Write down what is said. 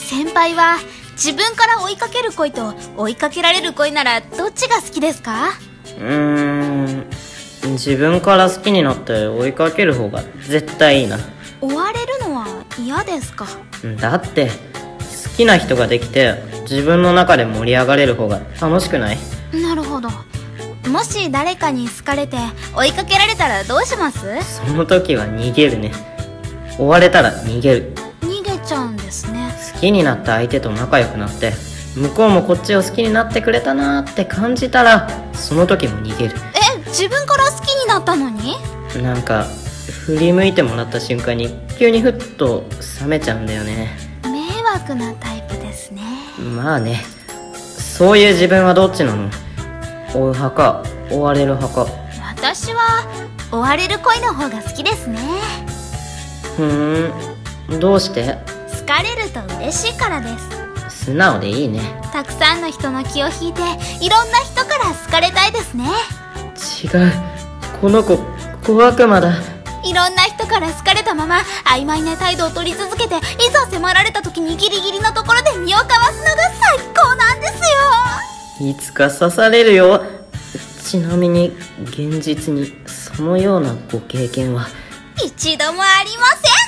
先輩は自分から追いかける恋と追いかけられる恋ならどっちが好きですか？ 自分から好きになって追いかける方が絶対いいな。 追われるのは嫌ですか？ だって好きな人ができて自分の中で盛り上がれる方が楽しくない？ なるほど。もし誰かに好かれて追いかけられたらどうします？ その時は逃げるね。追われたら逃げる。 逃げちゃうんですね。 好きになった相手と仲良くなって向こうもこっちを好きになってくれたなーって感じたらその時も逃げる。 自分から好きになったのに？ なんか振り向いてもらった瞬間に急にふっと冷めちゃうんだよね。 迷惑なタイプですね。 まあね。そういう自分はどっちなの？追う派か追われる派か。 私は追われる恋の方が好きですね。 どうして？ 好かれると嬉しいからです。 素直でいいね。 たくさんの人の気を引いていろんな人から好かれたいですね。 違う、この子小悪魔だ。 いろんな人から好かれたまま曖昧な態度を取り続けて、いざ迫られた時にギリギリのところで身をかわすのが最高なんですよ。 いつか刺されるよ。ちなみに現実にそのようなご経験は？ 一度もありません。